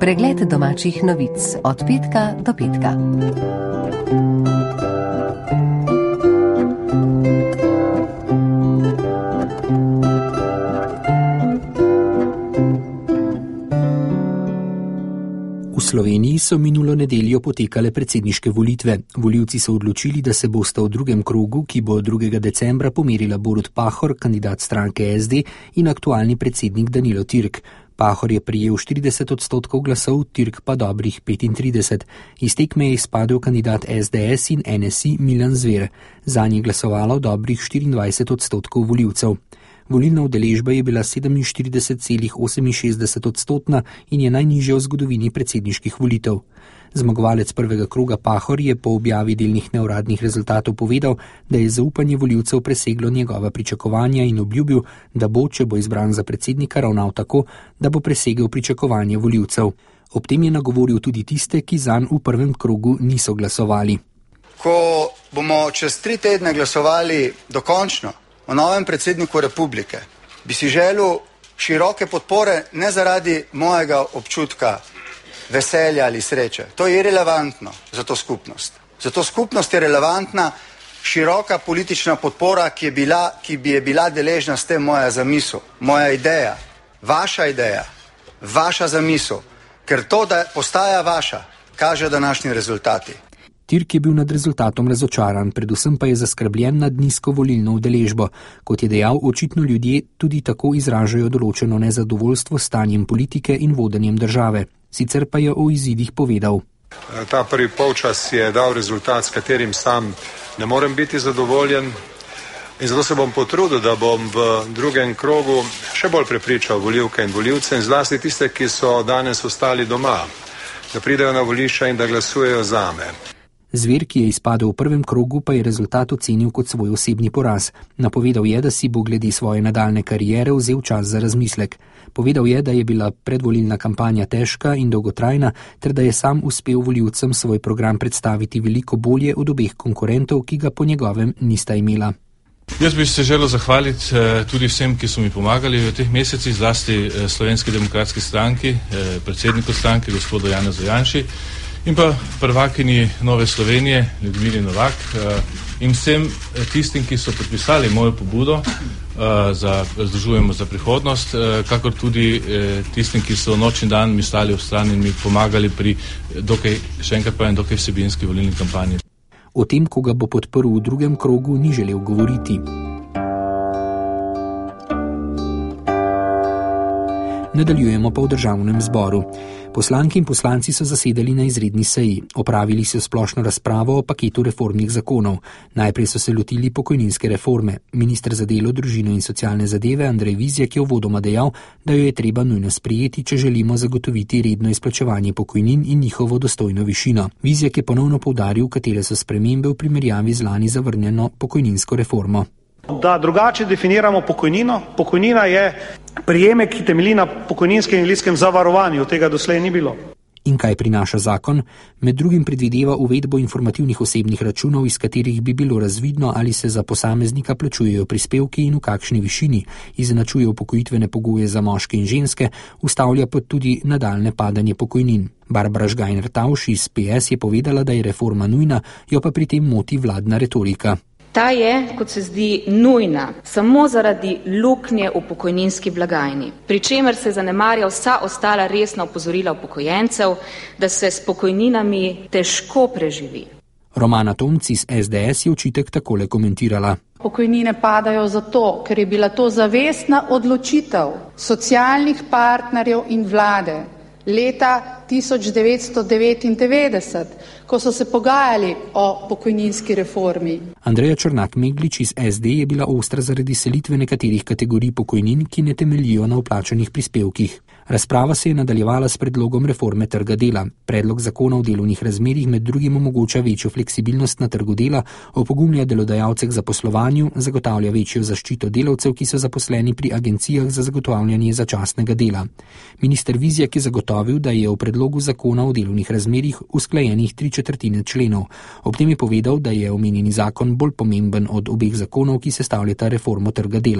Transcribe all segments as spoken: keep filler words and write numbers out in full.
Pregled domačih novic od petka do petka. V Sloveniji so minulo nedeljo potekale predsedniške volitve. Volivci so odločili, da se bosta v drugem krogu, ki bo drugega decembra, pomerila Borut Pahor, kandidat stranke es de, in aktualni predsednik Danilo Türk. Pahor je prijel štirideset odstotkov glasov, Türk pa dobrih petintrideset. Iz tekme je izpadel kandidat es de es in en es i Milan Zver. Zanj je glasovalo dobrih štiriindvajset odstotkov volivcev. Volilna udeležba je bila sedeminštirideset celih oseminšestdeset odstotna in je najnižja v zgodovini predsedniških volitev. Zmagovalec prvega kroga Pahor je po objavi delnih neuradnih rezultatov povedal, da je zaupanje volivcev preseglo njegova pričakovanja in obljubil, da bo, če bo izbran za predsednika, ravnal tako, da bo presegel pričakovanje volivcev. Ob tem je nagovoril tudi tiste, ki zanj v prvem krogu niso glasovali. Ko bomo čez tri tedne glasovali dokončno o novem predsedniku republike, bi si želel široke podpore ne zaradi mojega občutka veselja ali sreče. To je irelevantno za to skupnost. Za to skupnost je relevantna široka politična podpora, ki, je bila, ki bi je bila deležna s tem moja zamisel, moja ideja, vaša ideja, vaša zamisel, ker to, da postaja vaša, kaže današnji rezultati. Türk je bil nad rezultatom razočaran, predvsem pa je zaskrbljen nad nizko volilno udeležbo. Kot je dejal, očitno ljudje tudi tako izražajo določeno nezadovoljstvo s stanjem politike in vodenjem države. Sicer pa je o izidih povedal. Ta prvi polčas je dal rezultat, s katerim sam ne morem biti zadovoljen. In zato se bom potrudil, da bom v drugem krogu še bolj prepričal volivke in volivce in zlasti tiste, ki so danes ostali doma, da pridejo na volišča in da glasujejo zame. Zver, ki je izpadel v prvem krogu, pa je rezultat ocenil kot svoj osebni poraz. Napovedal je, da si bo glede svoje nadaljne kariere vzel čas za razmislek. Povedal je, da je bila predvolilna kampanja težka in dolgotrajna, ter da je sam uspel volivcem svoj program predstaviti veliko bolje od obeh konkurentov, ki ga po njegovem nista imela. Jaz bi se želel zahvaliti tudi vsem, ki so mi pomagali v teh mesecih, zlasti Slovenski demokratski stranki, predsedniku stranke, gospodu Janezu Janši, in pa prvakinji Nove Slovenije, Ljudmili Novak, in vsem tistim, ki so podpisali mojo pobudo za Združujemo za prihodnost, kakor tudi tistim, ki so noč in dan mi stali v strani in mi pomagali pri dokaj, še enkrat povem, dokaj vsebinski volilni kampanji. O tem, ko ga bo podprl v drugem krogu, ni želel govoriti. Nadaljujemo pa v državnem zboru. Poslanki in poslanci so zasedali na izredni seji. Opravili so splošno razpravo o paketu reformnih zakonov. Najprej so se lotili pokojninske reforme. Minister za delo, družino in socialne zadeve Andrej Vizjak je uvodoma dejal, da jo je treba nujno sprejeti, če želimo zagotoviti redno izplačevanje pokojnin in njihovo dostojno višino. Vizjak je ponovno poudaril, katere so spremembe v primerjavi z lani zavrnjeno pokojninsko reformo. Da drugače definiramo pokojnino. Pokojnina je prejemek, ki temelji na pokojninskem in invalidskem zavarovanju. Tega doslej ni bilo. In kaj prinaša zakon? Med drugim predvideva uvedbo informativnih osebnih računov, iz katerih bi bilo razvidno, ali se za posameznika plačujejo prispevki in v kakšni višini, izenačuje upokojitvene pogoje za moške in ženske, ustavlja pa tudi nadaljne padanje pokojnin. Barbara Žgajner-Tauš iz pe es je povedala, da je reforma nujna, jo pa pri tem moti vladna retorika. Ta je, kot se zdi, nujna samo zaradi luknje v pokojninski blagajni, pri čemer se zanemarja vsa ostala resna opozorila upokojencev, da se s pokojninami težko preživi. Romana Tomc iz es de es je očitek takole komentirala. Pokojnine padajo zato, ker je bila to zavestna odločitev socialnih partnerjev in vlade leta tisoč devetsto devetindevetdeset, ko so se pogajali o pokojninski reformi. Andreja Črnak-Meglič iz es de je bila ostra zaradi selitve nekaterih kategorij pokojnin, ki ne temeljijo na vplačanih prispevkih. Razprava se je nadaljevala s predlogom reforme trga dela. Predlog zakona o delovnih razmerjih med drugim omogoča večjo fleksibilnost na trgu dela, opogumlja delodajalce k zaposlovanju, zagotavlja večjo zaščito delavcev, ki so zaposleni pri agencijah za zagotavljanje začasnega dela. Minister Vizjak je zagotovil, da je v predlogu zakona o delovnih razmerjih usklajenih tri četrtine členov. Ob tem je povedal, da je omenjeni zakon bolj pomemben od obeh zakonov, ki sestavljata reformo trga dela.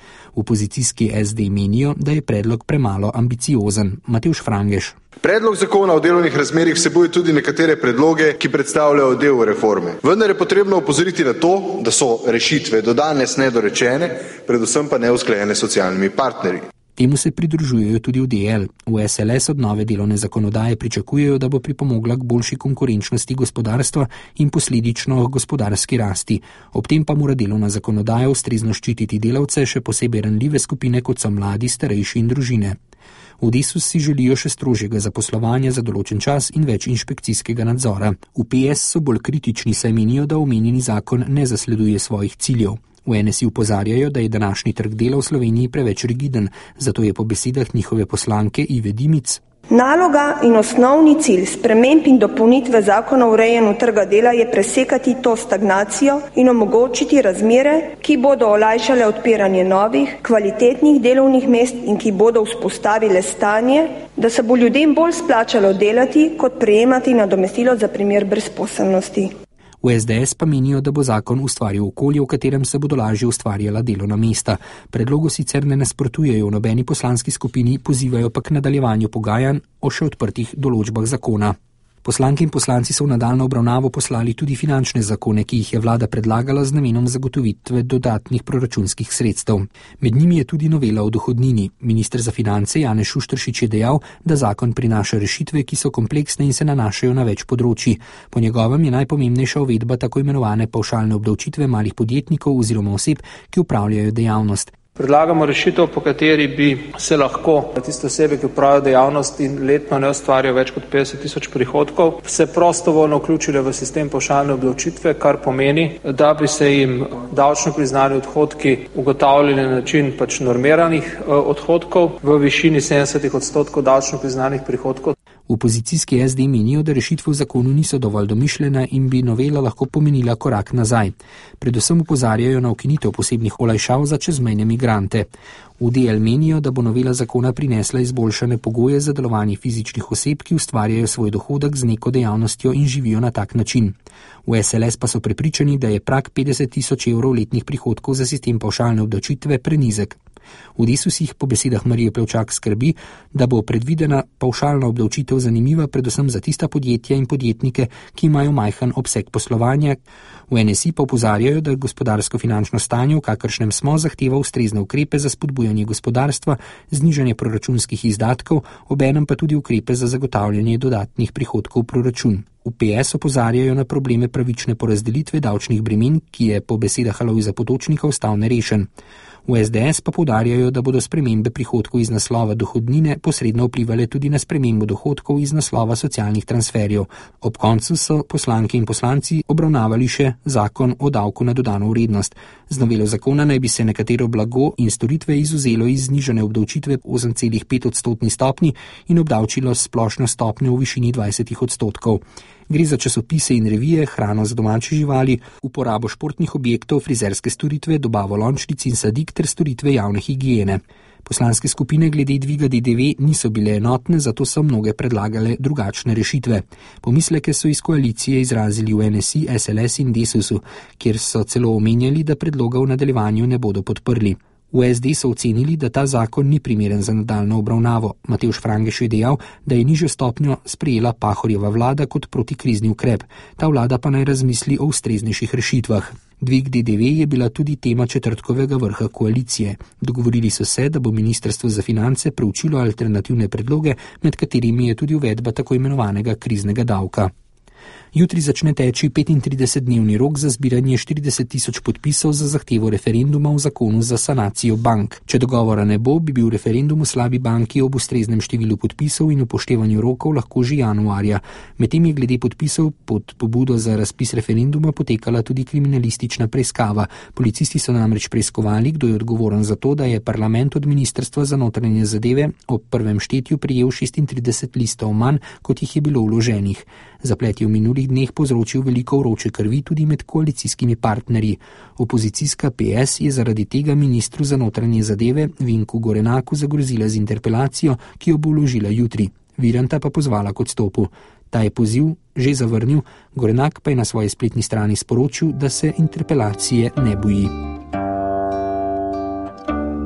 V opozicijski es de menijo, da je predlog premalo ambiciozen. Matevž Frangeš. Predlog zakona o delovnih razmerjih vsebuje tudi nekatere predloge, ki predstavljajo del reforme. Vendar je potrebno opozoriti na to, da so rešitve do danes nedorečene, predvsem pa neusklajene s socialnimi partnerji. Temu se pridružujejo tudi v de el. V es el es od nove delovne zakonodaje pričakujejo, da bo pripomogla k boljši konkurenčnosti gospodarstva in posledično gospodarski rasti. Ob tem pa mora delovna zakonodaja ustrezno ščititi delavce, še posebej ranljive skupine, kot so mladi, starejši in družine. V Desus si želijo še strožjega zaposlovanja za določen čas in več inšpekcijskega nadzora. V pe es so bolj kritični, saj menijo, da omenjeni zakon ne zasleduje svojih ciljev. V en es i opozarjajo, da je današnji trg dela v Sloveniji preveč rigiden, zato je po besedah njihove poslanke Ive Dimic. Naloga in osnovni cilj sprememb in dopolnitve zakona o urejanju trga dela je presekati to stagnacijo in omogočiti razmere, ki bodo olajšale odpiranje novih, kvalitetnih delovnih mest in ki bodo vzpostavile stanje, da se bo ljudem bolj splačalo delati, kot prejemati nadomestilo za primer brezposelnosti. V es de es pa menijo, da bo zakon ustvaril okolje, v katerem se bodo lažje ustvarjala delovna mesta. Predlogu sicer ne nasprotujejo v nobeni poslanski skupini, pozivajo pa k nadaljevanju pogajanj o še odprtih določbah zakona. Poslanke in poslanci so v nadaljnjo obravnavo poslali tudi finančne zakone, ki jih je vlada predlagala z namenom zagotovitve dodatnih proračunskih sredstev. Med njimi je tudi novela o dohodnini. Minister za finance Janez Šušteršič je dejal, da zakon prinaša rešitve, ki so kompleksne in se nanašajo na več področji. Po njegovem je najpomembnejša uvedba tako imenovane pavšalne obdavčitve malih podjetnikov oziroma oseb, ki upravljajo dejavnost. Predlagamo rešitev, po kateri bi se lahko tiste osebe, ki upravljajo dejavnost in letno ne ustvarjajo več kot petdeset tisoč prihodkov, se prostovoljno vključile v sistem pavšalne obdavčitve, kar pomeni, da bi se jim davčno priznani odhodki ugotavljali na način pač normiranih odhodkov v višini sedemdeset odstotkov davčno priznanih prihodkov. V opozicijski es de menijo, da rešitve v zakonu niso dovolj domišljene in bi novela lahko pomenila korak nazaj. Predvsem opozarjajo na ukinitev posebnih olajšav za čezmejne migrante. V de el menijo, da bo novela zakona prinesla izboljšane pogoje za delovanje fizičnih oseb, ki ustvarjajo svoj dohodek z neko dejavnostjo in živijo na tak način. V es el es pa so prepričani, da je prag petdeset tisoč evrov letnih prihodkov za sistem pavšalne obdavčitve prenizek. V Desusih po besedah Marije Pevčak skrbi, da bo predvidena pavšalna obdavčitev zanimiva predvsem za tista podjetja in podjetnike, ki imajo majhen obseg poslovanja. V en es i pa opozarjajo, da gospodarsko-finančno stanje, v kakršnem smo, zahteva ustrezne ukrepe za spodbujanje gospodarstva, znižanje proračunskih izdatkov, obenem pa tudi ukrepe za zagotavljanje dodatnih prihodkov v proračun. V pe es opozarjajo na probleme pravične porazdelitve davčnih bremen, ki je po besedah Alojza Potočnika ostal nerešen. V es de es pa poudarjajo, da bodo spremembe prihodkov iz naslova dohodnine posredno vplivale tudi na spremembo dohodkov iz naslova socialnih transferjev. Ob koncu so poslanke in poslanci obravnavali še zakon o davku na dodano vrednost. Z novelo zakona naj bi se nekatero blago in storitve izvzelo iz znižane obdavčitve osem celih pet odstotni stopni in obdavčilo splošno stopnjo v višini dvajset odstotkov. Gre za časopise in revije, hrano za domače živali, uporabo športnih objektov, frizerske storitve, dobavo lončnic in sadik ter storitve javne higiene. Poslanske skupine glede dviga de de ve niso bile enotne, zato so mnoge predlagale drugačne rešitve. Pomisleke so iz koalicije izrazili v en es i, es el es in Desusu, kjer so celo omenjali, da predloga v nadaljevanju ne bodo podprli. V es de so ocenili, da ta zakon ni primeren za nadaljno obravnavo. Matevž Frangeš je dejal, da je nižjo stopnjo sprejela Pahorjeva vlada kot protikrizni ukrep. Ta vlada pa naj razmisli o ustreznejših rešitvah. Dvig de de ve je bila tudi tema četrtkovega vrha koalicije. Dogovorili so se, da bo Ministrstvo za finance preučilo alternativne predloge, med katerimi je tudi uvedba tako imenovanega kriznega davka. Jutri začne teči petintridesetdnevni rok za zbiranje štirideset tisoč podpisov za zahtevo referenduma v zakonu za sanacijo bank. Če dogovora ne bo, bi bil referendum v slabi banki ob ustreznem številu podpisov in upoštevanju rokov lahko že januarja. Medtem je glede podpisov pod pobudo za razpis referenduma potekala tudi kriminalistična preiskava. Policisti so namreč preiskovali, kdo je odgovoren za to, da je parlament od Ministrstva za notranje zadeve ob prvem štetju prejel šestintrideset listov manj, kot jih je bilo vloženih. Zaplet je v minulih dneh povzročil veliko vroče krvi tudi med koalicijskimi partnerji. Opozicijska pe es je zaradi tega ministru za notranje zadeve Vinku Gorenaku zagrozila z interpelacijo, ki jo bo vložila jutri. Viranta pa pozvala k odstopu. Ta je poziv že zavrnil, Gorenak pa je na svoji spletni strani sporočil, da se interpelacije ne boji.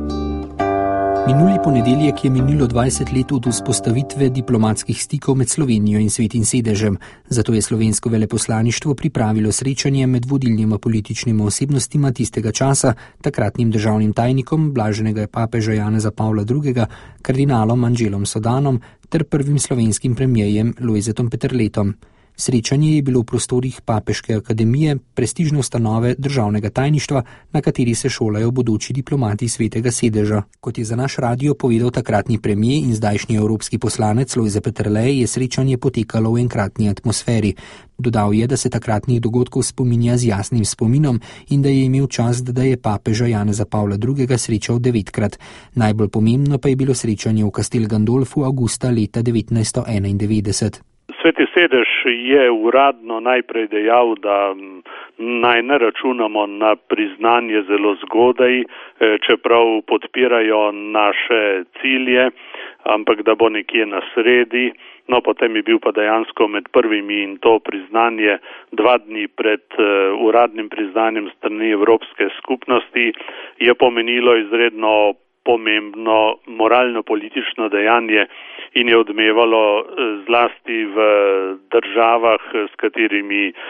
Minuli ponedeljek je minilo dvajset let od vzpostavitve diplomatskih stikov med Slovenijo in Svetim sedežem, zato je slovensko veleposlaništvo pripravilo srečanje med vodilnima političnima osebnostima tistega časa, takratnim državnim tajnikom blaženega papeža Janeza Pavla drugega, kardinalom Anđelom Sodanom ter prvim slovenskim premierjem Lojzetom Peterletom. Srečanje je bilo v prostorih Papeške akademije, prestižne ustanove državnega tajništva, na kateri se šolajo bodoči diplomati Svetega sedeža. Kot je za naš radio povedal takratni premier in zdajšnji evropski poslanec Lojze Peterle, je srečanje potekalo v enkratni atmosferi. Dodal je, da se takratnih dogodkov spominja z jasnim spominom in da je imel čast, da je papeža Janeza Pavla drugega srečal devetkrat. Najbolj pomembno pa je bilo srečanje v Castel Gandolfu avgusta leta devetnajststo enaindevetdeset. Sveti sedež je uradno najprej dejal, da naj ne računamo na priznanje zelo zgodaj, čeprav podpirajo naše cilje, ampak da bo nekje na sredi. No, potem je bil pa dejansko med prvimi in to priznanje dva dni pred uradnim priznanjem strani Evropske skupnosti je pomenilo izredno pomembno moralno-politično dejanje in je odmevalo zlasti v državah, s katerimi um,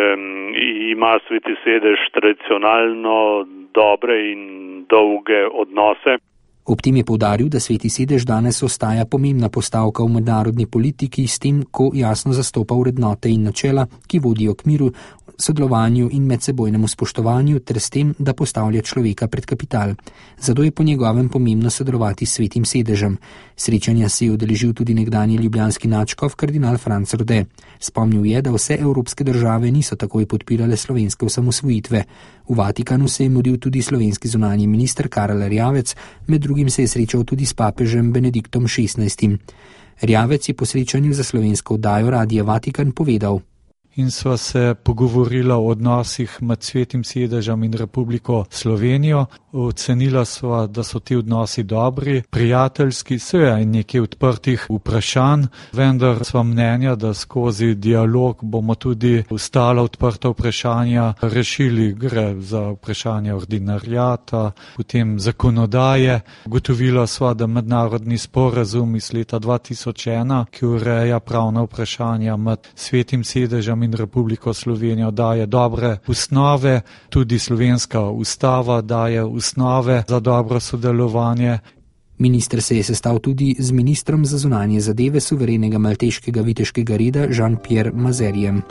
ima Sveti sedež tradicionalno dobre in dolge odnose. Ob tem je poudaril, da Sveti sedež danes ostaja pomembna postavka v mednarodni politiki s tem, ko jasno zastopa vrednote in načela, ki vodijo k miru, sodelovanju in medsebojnemu spoštovanju ter s tem, da postavlja človeka pred kapital. Zato je po njegovem pomembno sodelovati s Svetim sedežem. Srečanja se je udeležil tudi nekdanji ljubljanski nadškof kardinal Franc Rode. Spomnil je, da vse evropske države niso takoj podpirale slovenske osamosvojitve. V Vatikanu se je mudil tudi slovenski zunanji minister Karel Erjavec, med drugim se je srečal tudi s papežem Benediktom šestnajstim. Erjavec je po srečanju za slovensko oddajo Radia Vatikan povedal: In sva se pogovorila o odnosih med Svetim sedežem in Republiko Slovenijo. Ocenila sva, da so ti odnosi dobri, prijateljski, seveda in nekaj odprtih vprašanj, vendar sva mnenja, da skozi dialog bomo tudi ostala odprta vprašanja rešili. Gre za vprašanje ordinariata, potem zakonodaje. Gotovila sva, da mednarodni sporazum iz leta dva tisoč ena, ki ureja pravna vprašanja med Svetim sedežem in Republiko Slovenijo, daje dobre osnove, tudi slovenska ustava daje osnove za dobro sodelovanje. Minister se je sestal tudi z ministrom za zunanje zadeve suverenega malteškega viteškega reda Jean-Pierre Mazerjem.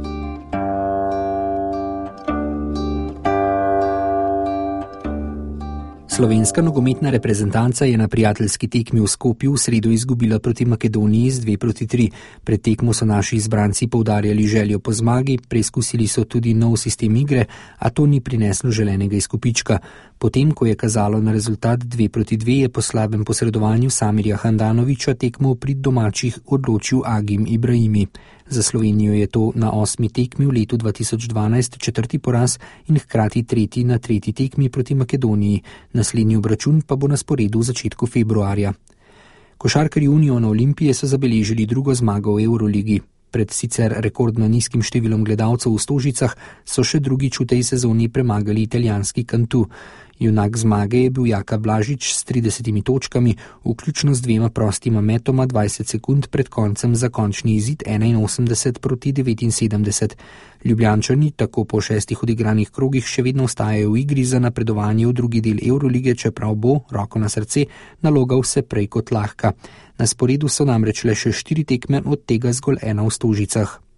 Slovenska nogometna reprezentanca je na prijateljski tekmi v Skopju v sredo izgubila proti Makedoniji z dve proti tri. Pred tekmo so naši izbranci poudarjali željo po zmagi, preizkusili so tudi nov sistem igre, a to ni prineslo želenega izkupička. Potem, ko je kazalo na rezultat dve proti dve, je po slabem posredovanju Samirja Handanovića tekmo prid domačih odločil Agim Ibrahimi. Za Slovenijo je to na osmi tekmi v letu dva tisoč dvanajst četrti poraz in hkrati tretji na tretji tekmi proti Makedoniji. Naslednji obračun pa bo na sporedu v začetku februarja. Košarkarji Uniona Olimpije so zabeležili drugo zmago v Euroligi. Pred sicer rekordno nizkim številom gledalcev v Stožicah so še drugič v tej sezoni premagali italijanski Cantu. Junak zmage je bil Jaka Blažič s tridesetimi točkami, vključno z dvema prostima metoma dvajset sekund pred koncem za končni izid enainosemdeset proti devetinsedemdeset. Ljubljančani tako po šestih odigranih krogih še vedno ostajajo v igri za napredovanje v drugi del Eurolige, čeprav bo, roko na srce, naloga vse prej kot lahka. Na sporedu so namreč le še štiri tekme, od tega zgolj ena v Stožicah.